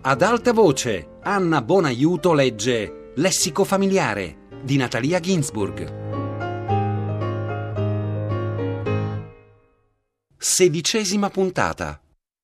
Ad alta voce, Anna Bonaiuto legge Lessico familiare di Natalia Ginzburg. 16ª puntata.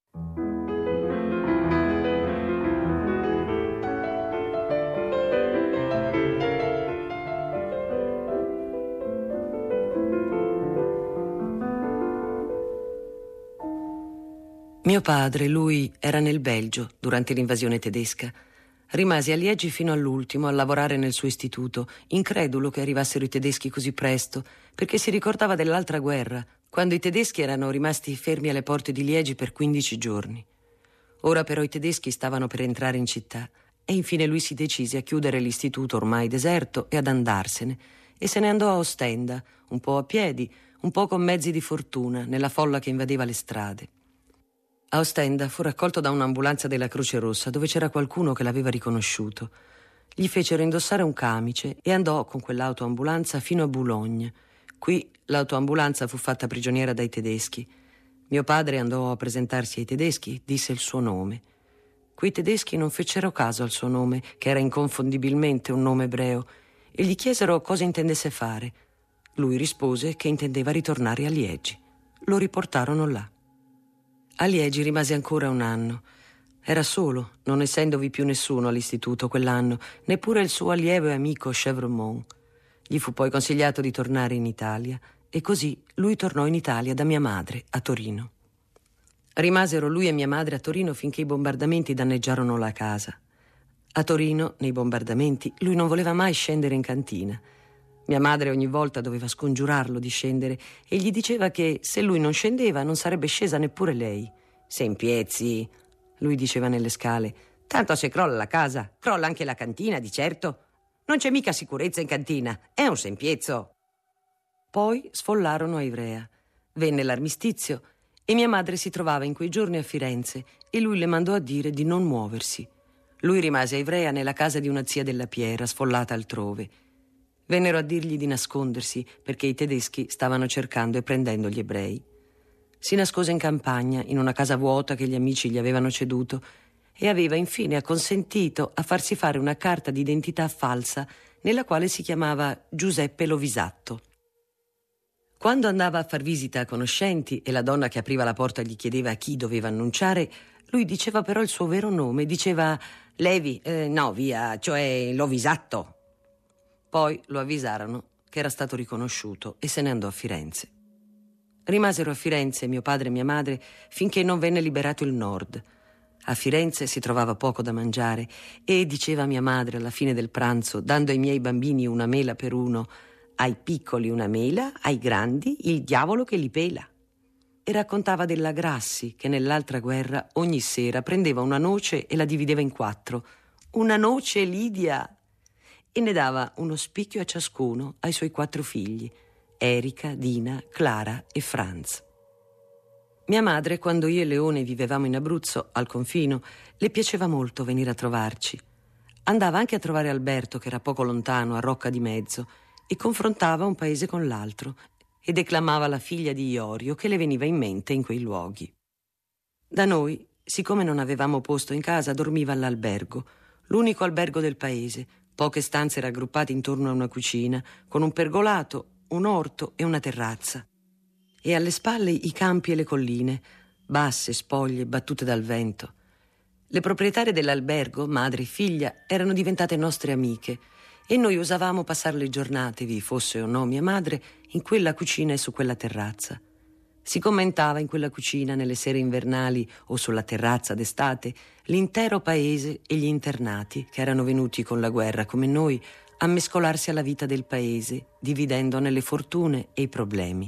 Mio padre, lui, era nel Belgio durante l'invasione tedesca. Rimase a Liegi fino all'ultimo a lavorare nel suo istituto, incredulo che arrivassero i tedeschi così presto, perché si ricordava dell'altra guerra, quando i tedeschi erano rimasti fermi alle porte di Liegi per 15 giorni. Ora però i tedeschi stavano per entrare in città e infine lui si decise a chiudere l'istituto ormai deserto e ad andarsene, e se ne andò a Ostenda, un po' a piedi, un po' con mezzi di fortuna, nella folla che invadeva le strade. A Ostenda fu raccolto da un'ambulanza della Croce Rossa dove c'era qualcuno che l'aveva riconosciuto. Gli fecero indossare un camice e andò con quell'autoambulanza fino a Boulogne. Qui l'autoambulanza fu fatta prigioniera dai tedeschi. Mio padre andò a presentarsi ai tedeschi, disse il suo nome. Quei tedeschi non fecero caso al suo nome, che era inconfondibilmente un nome ebreo, e gli chiesero cosa intendesse fare. Lui rispose che intendeva ritornare a Liegi. Lo riportarono là. A Liegi rimase ancora un anno. Era solo, non essendovi più nessuno all'istituto quell'anno, neppure il suo allievo e amico Chevremont. Gli fu poi consigliato di tornare in Italia e così lui tornò in Italia da mia madre a Torino. Rimasero lui e mia madre a Torino finché i bombardamenti danneggiarono la casa. A Torino, nei bombardamenti, lui non voleva mai scendere in cantina. Mia madre ogni volta doveva scongiurarlo di scendere e gli diceva che se lui non scendeva non sarebbe scesa neppure lei. «Sempiezzi», lui diceva nelle scale, «tanto se crolla la casa, crolla anche la cantina, di certo. Non c'è mica sicurezza in cantina, è un sempiezzo». Poi sfollarono a Ivrea. Venne l'armistizio e mia madre si trovava in quei giorni a Firenze e lui le mandò a dire di non muoversi. Lui rimase a Ivrea nella casa di una zia della Piera, sfollata altrove. Vennero a dirgli di nascondersi perché i tedeschi stavano cercando e prendendo gli ebrei. Si nascose in campagna, in una casa vuota che gli amici gli avevano ceduto, e aveva infine acconsentito a farsi fare una carta d'identità falsa nella quale si chiamava Giuseppe Lovisatto. Quando andava a far visita a conoscenti e la donna che apriva la porta gli chiedeva a chi doveva annunciare, lui diceva però il suo vero nome, diceva Levi, cioè Lovisatto. Poi lo avvisarono che era stato riconosciuto e se ne andò a Firenze. Rimasero a Firenze mio padre e mia madre finché non venne liberato il nord. A Firenze si trovava poco da mangiare e diceva mia madre alla fine del pranzo, dando ai miei bambini una mela per uno, ai piccoli una mela, ai grandi il diavolo che li pela. E raccontava della Grassi che nell'altra guerra ogni sera prendeva una noce e la divideva in 4. Una noce, Lidia! E ne dava uno spicchio a ciascuno ai suoi 4 figli, Erika, Dina, Clara e Franz. Mia madre, quando io e Leone vivevamo in Abruzzo, al confino, le piaceva molto venire a trovarci. Andava anche a trovare Alberto, che era poco lontano, a Rocca di Mezzo, e confrontava un paese con l'altro e declamava la figlia di Iorio che le veniva in mente in quei luoghi. Da noi, siccome non avevamo posto in casa, dormiva all'albergo, l'unico albergo del paese, poche stanze raggruppate intorno a una cucina, con un pergolato, un orto e una terrazza. E alle spalle i campi e le colline, basse, spoglie, battute dal vento. Le proprietarie dell'albergo, madre e figlia, erano diventate nostre amiche e noi usavamo passare le giornate, vi fosse o no mia madre, in quella cucina e su quella terrazza. Si commentava in quella cucina nelle sere invernali o sulla terrazza d'estate l'intero paese e gli internati che erano venuti con la guerra come noi a mescolarsi alla vita del paese, dividendone le fortune e i problemi.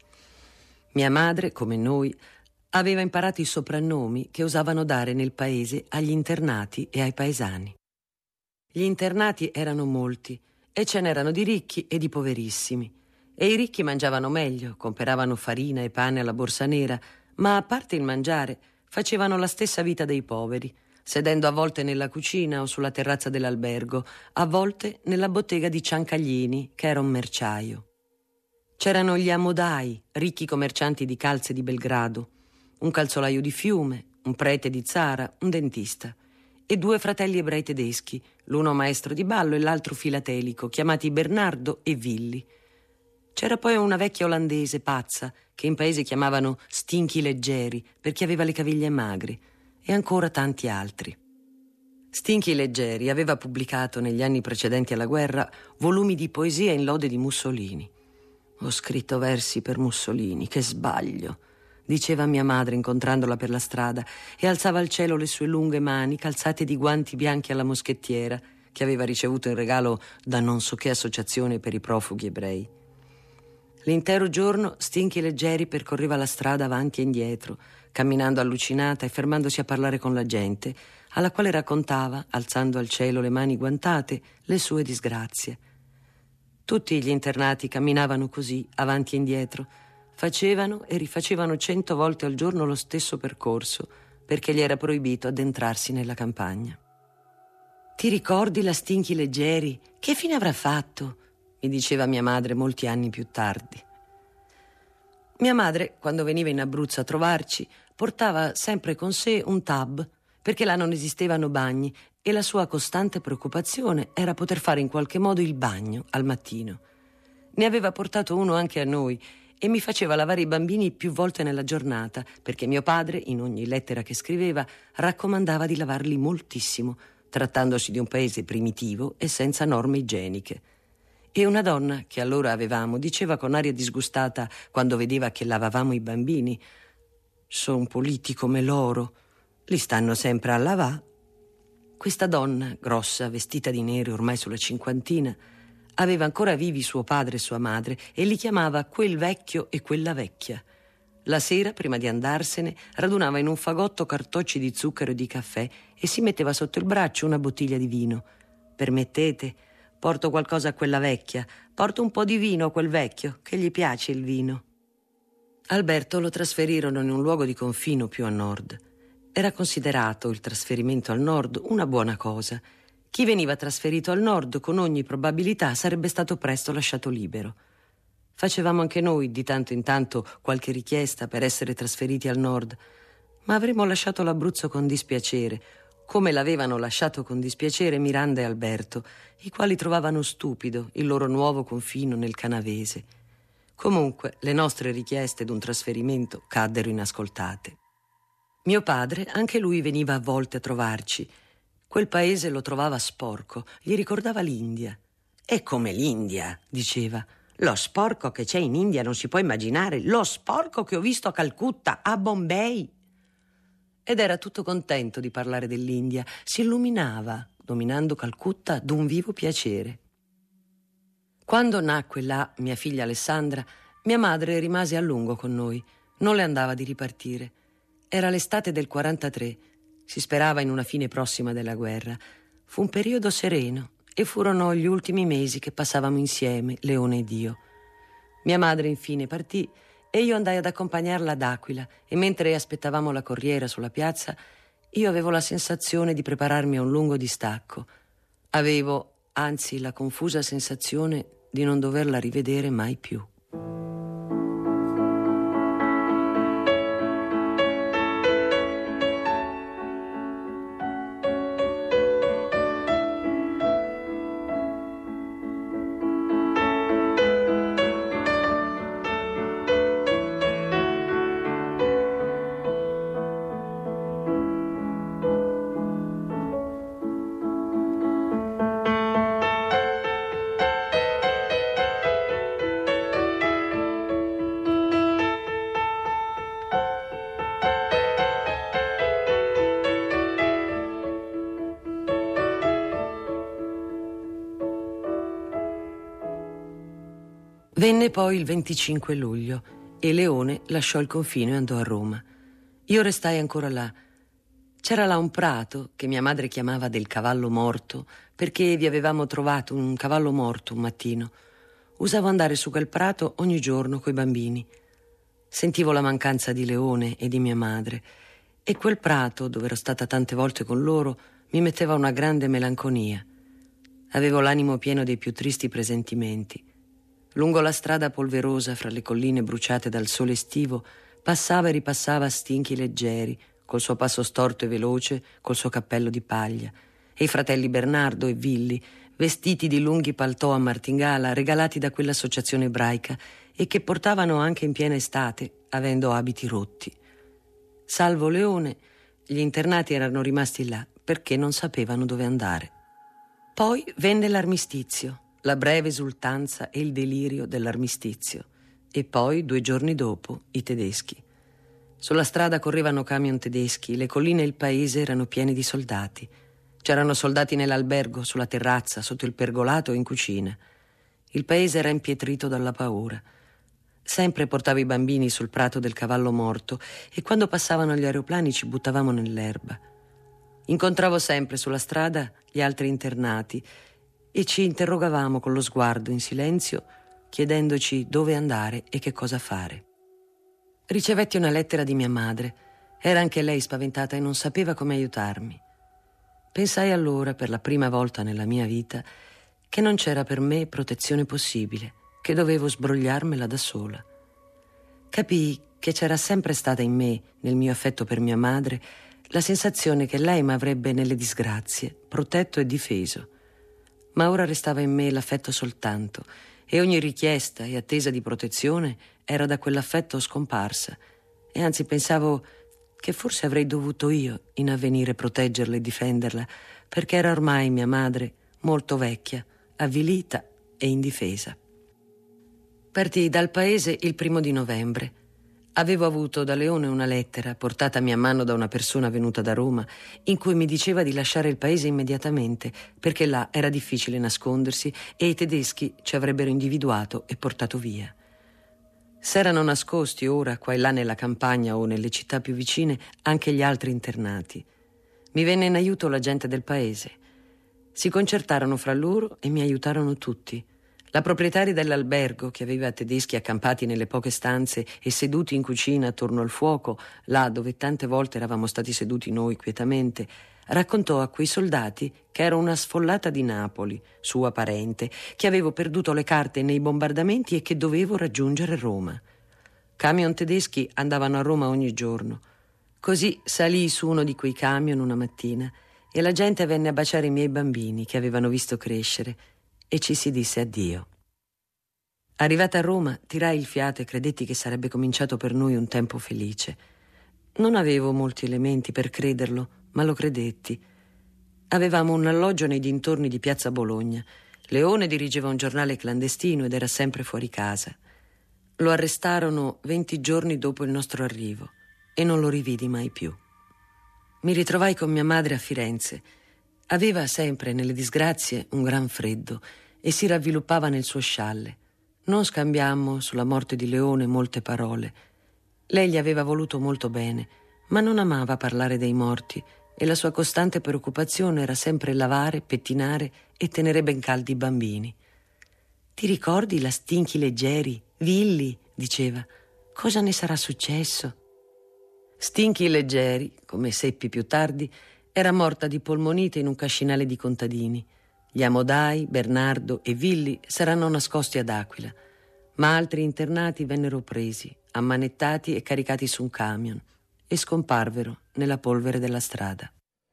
Mia madre, come noi, aveva imparato i soprannomi che usavano dare nel paese agli internati e ai paesani. Gli internati erano molti e ce n'erano di ricchi e di poverissimi. E i ricchi mangiavano meglio, comperavano farina e pane alla borsa nera, ma a parte il mangiare facevano la stessa vita dei poveri, sedendo a volte nella cucina o sulla terrazza dell'albergo, a volte nella bottega di Ciancaglini, che era un merciaio. C'erano gli Amodai, ricchi commercianti di calze di Belgrado, un calzolaio di Fiume, un prete di Zara, un dentista. e 2 fratelli ebrei tedeschi, l'uno maestro di ballo e l'altro filatelico, chiamati Bernardo e Willy. C'era poi una vecchia olandese pazza, che in paese chiamavano Stinky Leggeri, perché aveva le caviglie magre, e ancora tanti altri. Stinky Leggeri aveva pubblicato negli anni precedenti alla guerra volumi di poesia in lode di Mussolini. «Ho scritto versi per Mussolini, che sbaglio», diceva mia madre incontrandola per la strada, e alzava al cielo le sue lunghe mani calzate di guanti bianchi alla moschettiera che aveva ricevuto in regalo da non so che associazione per i profughi ebrei. L'intero giorno Stinky Leggeri percorreva la strada avanti e indietro, camminando allucinata e fermandosi a parlare con la gente, alla quale raccontava, alzando al cielo le mani guantate, le sue disgrazie. Tutti gli internati camminavano così, avanti e indietro, facevano e rifacevano 100 volte al giorno lo stesso percorso, perché gli era proibito addentrarsi nella campagna. «Ti ricordi la Stinky Leggeri? Che fine avrà fatto?» mi diceva mia madre molti anni più tardi. Mia madre, quando veniva in Abruzzo a trovarci, portava sempre con sé un tub, perché là non esistevano bagni e la sua costante preoccupazione era poter fare in qualche modo il bagno al mattino. Ne aveva portato uno anche a noi e mi faceva lavare i bambini più volte nella giornata, perché mio padre, in ogni lettera che scriveva, raccomandava di lavarli moltissimo, trattandosi di un paese primitivo e senza norme igieniche. E una donna che allora avevamo diceva con aria disgustata quando vedeva che lavavamo i bambini: «Son puliti come loro, li stanno sempre a lavà». Questa donna, grossa, vestita di nero, ormai sulla cinquantina, aveva ancora vivi suo padre e sua madre e li chiamava quel vecchio e quella vecchia. La sera, prima di andarsene, radunava in un fagotto cartocci di zucchero e di caffè e si metteva sotto il braccio una bottiglia di vino. «Permettete? Porto qualcosa a quella vecchia. Porto un po' di vino a quel vecchio, che gli piace il vino». Alberto lo trasferirono in un luogo di confino più a nord. Era considerato il trasferimento al nord una buona cosa. Chi veniva trasferito al nord con ogni probabilità sarebbe stato presto lasciato libero. Facevamo anche noi di tanto in tanto qualche richiesta per essere trasferiti al nord, ma avremmo lasciato l'Abruzzo con dispiacere, come l'avevano lasciato con dispiacere Miranda e Alberto, i quali trovavano stupido il loro nuovo confino nel Canavese. Comunque, le nostre richieste d'un trasferimento caddero inascoltate. Mio padre, anche lui veniva a volte a trovarci. Quel paese lo trovava sporco, gli ricordava l'India. «È come l'India», diceva. «Lo sporco che c'è in India non si può immaginare, lo sporco che ho visto a Calcutta, a Bombay». Ed era tutto contento di parlare dell'India, si illuminava, dominando Calcutta d'un vivo piacere. Quando nacque là mia figlia Alessandra, mia madre rimase a lungo con noi, non le andava di ripartire. Era l'estate del 43, si sperava in una fine prossima della guerra. Fu un periodo sereno e furono gli ultimi mesi che passavamo insieme, Leone ed io. Mia madre infine partì e io andai ad accompagnarla ad Aquila, e mentre aspettavamo la corriera sulla piazza io avevo la sensazione di prepararmi a un lungo distacco. Avevo, anzi, la confusa sensazione di non doverla rivedere mai più. Venne poi il 25 luglio e Leone lasciò il confino e andò a Roma. Io restai ancora là. C'era là un prato che mia madre chiamava del cavallo morto, perché vi avevamo trovato un cavallo morto un mattino. Usavo andare su quel prato ogni giorno coi bambini. Sentivo la mancanza di Leone e di mia madre, e quel prato, dove ero stata tante volte con loro, mi metteva una grande melanconia. Avevo l'animo pieno dei più tristi presentimenti. Lungo la strada polverosa fra le colline bruciate dal sole estivo passava e ripassava Stinky Leggeri, col suo passo storto e veloce, col suo cappello di paglia, e i fratelli Bernardo e Willy, vestiti di lunghi paltò a martingala regalati da quell'associazione ebraica e che portavano anche in piena estate, avendo abiti rotti. Salvo Leone, gli internati erano rimasti là perché non sapevano dove andare. Poi venne l'armistizio, la breve esultanza e il delirio dell'armistizio, e poi 2 giorni dopo i tedeschi. Sulla strada correvano camion tedeschi, le colline e il paese erano pieni di soldati. C'erano soldati nell'albergo, sulla terrazza, sotto il pergolato e in cucina. Il paese era impietrito dalla paura. Sempre portavo i bambini sul prato del cavallo morto e quando passavano gli aeroplani ci buttavamo nell'erba. Incontravo sempre sulla strada gli altri internati e ci interrogavamo con lo sguardo in silenzio, chiedendoci dove andare e che cosa fare. Ricevetti una lettera di mia madre. Era anche lei spaventata e non sapeva come aiutarmi. Pensai allora, per la prima volta nella mia vita, che non c'era per me protezione possibile, che dovevo sbrogliarmela da sola. Capii che c'era sempre stata in me, nel mio affetto per mia madre, la sensazione che lei m'avrebbe nelle disgrazie protetto e difeso. Ma ora restava in me l'affetto soltanto, e ogni richiesta e attesa di protezione era da quell'affetto scomparsa, e anzi pensavo che forse avrei dovuto io in avvenire proteggerla e difenderla, perché era ormai mia madre molto vecchia, avvilita e indifesa. Partii dal paese il 1 novembre. Avevo avuto da Leone una lettera portata a mia mano da una persona venuta da Roma in cui mi diceva di lasciare il paese immediatamente perché là era difficile nascondersi e i tedeschi ci avrebbero individuato e portato via. S'erano nascosti ora qua e là nella campagna o nelle città più vicine anche gli altri internati. Mi venne in aiuto la gente del paese. Si concertarono fra loro e mi aiutarono tutti. La proprietaria dell'albergo, che aveva tedeschi accampati nelle poche stanze e seduti in cucina attorno al fuoco, là dove tante volte eravamo stati seduti noi quietamente, raccontò a quei soldati che ero una sfollata di Napoli, sua parente, che avevo perduto le carte nei bombardamenti e che dovevo raggiungere Roma. Camion tedeschi andavano a Roma ogni giorno. Così salii su uno di quei camion una mattina e la gente venne a baciare i miei bambini che avevano visto crescere e ci si disse addio. Arrivata a Roma, tirai il fiato e credetti che sarebbe cominciato per noi un tempo felice. Non avevo molti elementi per crederlo, ma lo credetti. Avevamo un alloggio nei dintorni di Piazza Bologna. Leone dirigeva un giornale clandestino ed era sempre fuori casa. Lo arrestarono 20 giorni dopo il nostro arrivo e non lo rividi mai più. Mi ritrovai con mia madre a Firenze. Aveva sempre nelle disgrazie un gran freddo e si ravviluppava nel suo scialle. Non scambiammo sulla morte di Leone molte parole. Lei gli aveva voluto molto bene, ma non amava parlare dei morti e la sua costante preoccupazione era sempre lavare, pettinare e tenere ben caldi i bambini. «Ti ricordi la Stinchi Leggeri? Willy», diceva. «Cosa ne sarà successo?» Stinchi Leggeri, come seppi più tardi, era morta di polmonite in un cascinale di contadini. Gli Amodai, Bernardo e Willy s'erano nascosti ad Aquila, ma altri internati vennero presi, ammanettati e caricati su un camion e scomparvero nella polvere della strada.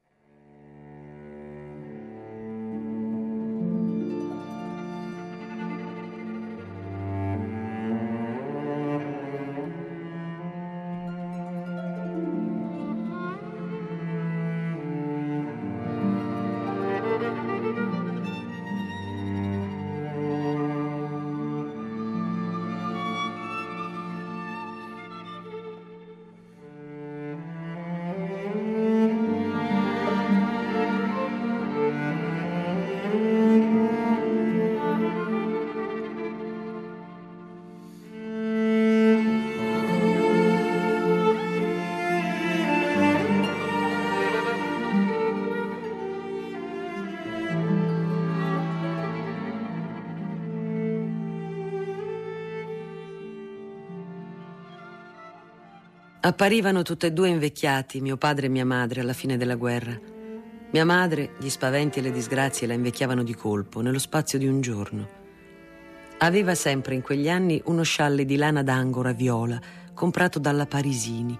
Apparivano tutte e due invecchiati, mio padre e mia madre, alla fine della guerra. Mia madre, gli spaventi e le disgrazie la invecchiavano di colpo, nello spazio di un giorno. Aveva sempre in quegli anni uno scialle di lana d'angora viola, comprato dalla Parisini,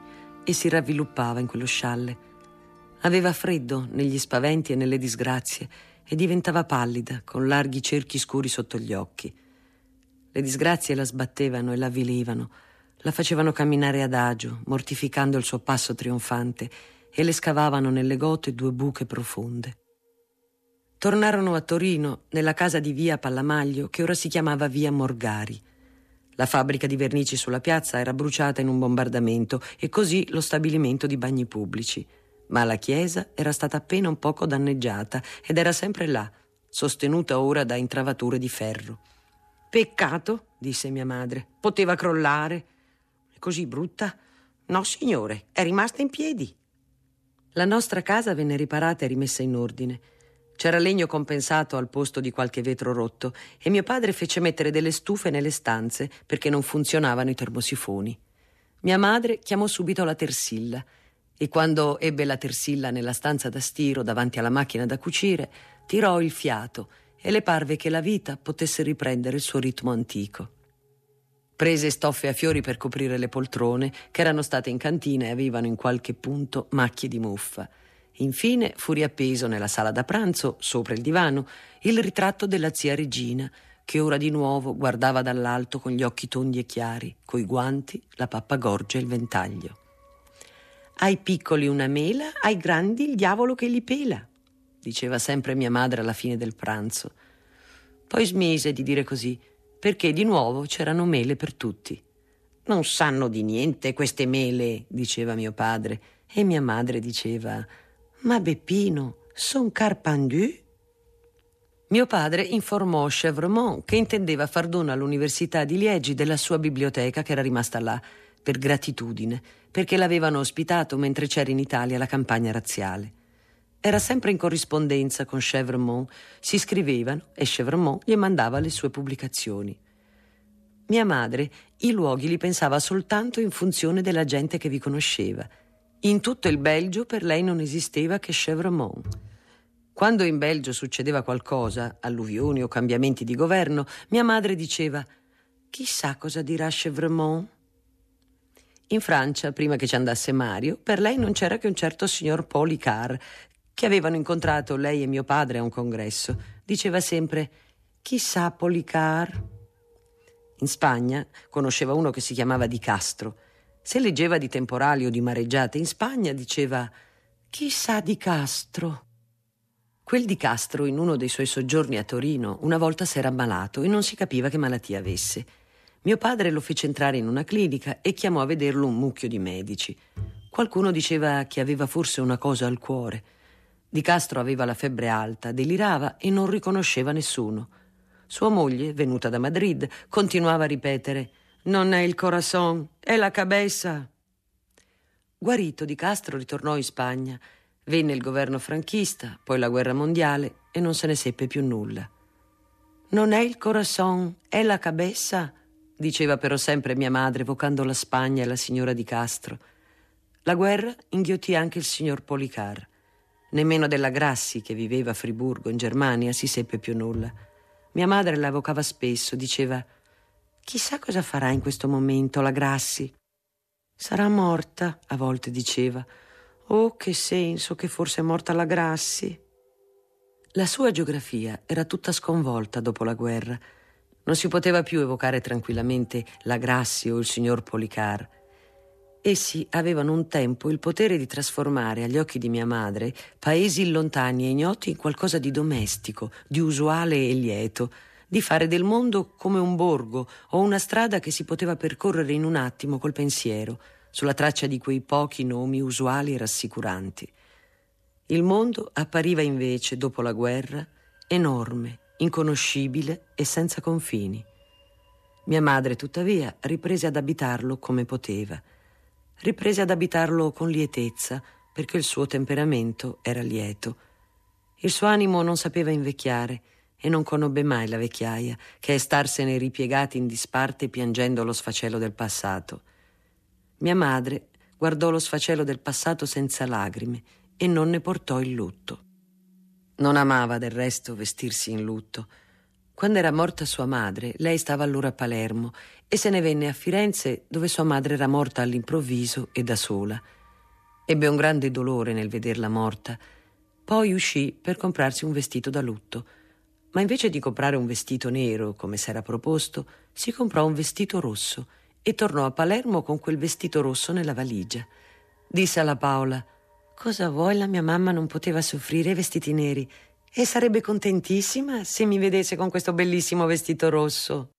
e si ravviluppava in quello scialle. Aveva freddo negli spaventi e nelle disgrazie e diventava pallida, con larghi cerchi scuri sotto gli occhi. Le disgrazie la sbattevano e la avvilivano, la facevano camminare adagio, mortificando il suo passo trionfante, e le scavavano nelle gote 2 buche profonde. Tornarono a Torino, nella casa di via Pallamaglio, che ora si chiamava via Morgari. La fabbrica di vernici sulla piazza era bruciata in un bombardamento e così lo stabilimento di bagni pubblici. Ma la chiesa era stata appena un poco danneggiata ed era sempre là, sostenuta ora da intravature di ferro. «Peccato», disse mia madre, «poteva crollare». «È così brutta?» «No, signore, è rimasta in piedi». La nostra casa venne riparata e rimessa in ordine. C'era legno compensato al posto di qualche vetro rotto e mio padre fece mettere delle stufe nelle stanze perché non funzionavano i termosifoni. Mia madre chiamò subito la tersilla e quando ebbe la tersilla nella stanza da stiro davanti alla macchina da cucire, tirò il fiato e le parve che la vita potesse riprendere il suo ritmo antico. Prese stoffe a fiori per coprire le poltrone che erano state in cantina e avevano in qualche punto macchie di muffa. Infine fu riappeso nella sala da pranzo, sopra il divano, il ritratto della zia Regina, che ora di nuovo guardava dall'alto con gli occhi tondi e chiari, coi guanti, la pappagorgia e il ventaglio. «Ai piccoli una mela, ai grandi il diavolo che li pela», diceva sempre mia madre alla fine del pranzo. Poi smise di dire così, perché di nuovo c'erano mele per tutti. «Non sanno di niente queste mele», diceva mio padre, e mia madre diceva: «Ma Beppino, son carpendù?» Mio padre informò Chèvremont che intendeva far dono all'Università di Liegi della sua biblioteca che era rimasta là, per gratitudine, perché l'avevano ospitato mentre c'era in Italia la campagna razziale. Era sempre in corrispondenza con Chèvremont, si scrivevano e Chèvremont gli mandava le sue pubblicazioni. Mia madre i luoghi li pensava soltanto in funzione della gente che vi conosceva. In tutto il Belgio per lei non esisteva che Chèvremont. Quando in Belgio succedeva qualcosa, alluvioni o cambiamenti di governo, mia madre diceva: «Chissà cosa dirà Chèvremont». In Francia, prima che ci andasse Mario, per lei non c'era che un certo signor Paul Icard, che avevano incontrato lei e mio padre a un congresso. Diceva sempre: «Chissà Paul Icard». In Spagna conosceva uno che si chiamava Di Castro. Se leggeva di temporali o di mareggiate in Spagna diceva: «Chissà Di Castro». Quel Di Castro, in uno dei suoi soggiorni a Torino, una volta s'era ammalato e non si capiva che malattia avesse. Mio padre lo fece entrare in una clinica e chiamò a vederlo un mucchio di medici. Qualcuno diceva che aveva forse una cosa al cuore. Di Castro aveva la febbre alta, delirava e non riconosceva nessuno. Sua moglie, venuta da Madrid, continuava a ripetere: «Non è il corazon, è la cabeza». Guarito, Di Castro ritornò in Spagna. Venne il governo franchista, poi la guerra mondiale e non se ne seppe più nulla. «Non è il corazon, è la cabeza», diceva però sempre mia madre, evocando la Spagna e la signora Di Castro. La guerra inghiottì anche il signor Policar. Nemmeno della Grassi, che viveva a Friburgo, in Germania, si seppe più nulla. Mia madre la evocava spesso, diceva: «Chissà cosa farà in questo momento la Grassi». «Sarà morta», a volte diceva. «Oh, che senso che forse è morta la Grassi». La sua geografia era tutta sconvolta dopo la guerra. Non si poteva più evocare tranquillamente la Grassi o il signor Policar. Essi avevano un tempo il potere di trasformare agli occhi di mia madre paesi lontani e ignoti in qualcosa di domestico, di usuale e lieto, di fare del mondo come un borgo o una strada che si poteva percorrere in un attimo col pensiero, sulla traccia di quei pochi nomi usuali e rassicuranti. Il mondo appariva invece, dopo la guerra, enorme, inconoscibile e senza confini. Mia madre, tuttavia, riprese ad abitarlo come poteva. Riprese ad abitarlo con lietezza, perché il suo temperamento era lieto. Il suo animo non sapeva invecchiare e non conobbe mai la vecchiaia, che è starsene ripiegati in disparte piangendo lo sfacelo del passato. Mia madre guardò lo sfacelo del passato senza lagrime e non ne portò il lutto. Non amava del resto vestirsi in lutto. Quando era morta sua madre, lei stava allora a Palermo e se ne venne a Firenze, dove sua madre era morta all'improvviso e da sola. Ebbe un grande dolore nel vederla morta. Poi uscì per comprarsi un vestito da lutto, ma invece di comprare un vestito nero, come s'era proposto, si comprò un vestito rosso e tornò a Palermo con quel vestito rosso nella valigia. Disse alla Paola: «Cosa vuoi? La mia mamma non poteva soffrire i vestiti neri e sarebbe contentissima se mi vedesse con questo bellissimo vestito rosso».